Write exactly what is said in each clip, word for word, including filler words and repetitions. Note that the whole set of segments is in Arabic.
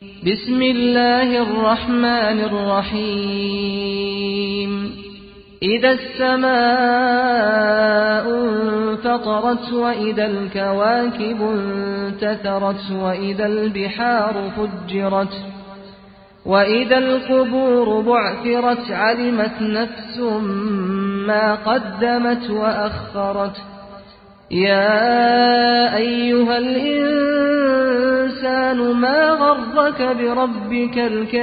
بسم الله الرحمن الرحيم إذا السماء انفطرت وإذا الكواكب انتثرت وإذا البحار فجرت وإذا القبور بعثرت علمت نفس ما قدمت وأخرت يا أيها الإنسان ما غرك بربك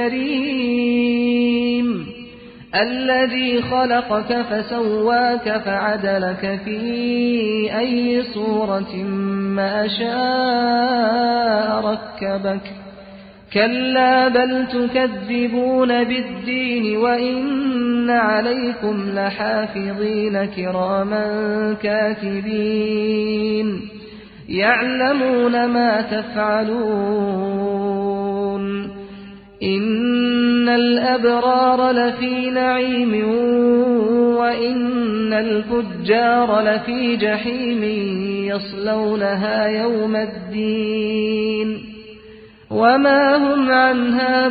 الكريم الذي خلقك فسواك فعدلك في أي صورة ما شاء ركبك كلا بل تكذبون بالدين وإن عليكم لحافظين كراما كاتبين يعلمون ما تفعلون إن الأبرار لفي نعيم وإن الفجار لفي جحيم يصلونها يوم الدين وما هم عنها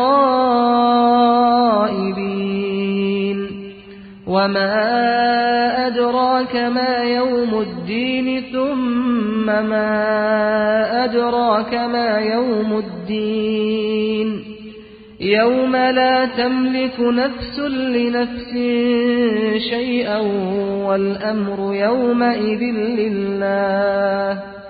بغائبين وما أدراك ما يوم الدين ثم ما أدراك ما يوم الدين يوم لا تملك نفس لنفس شيئا والأمر يومئذ لله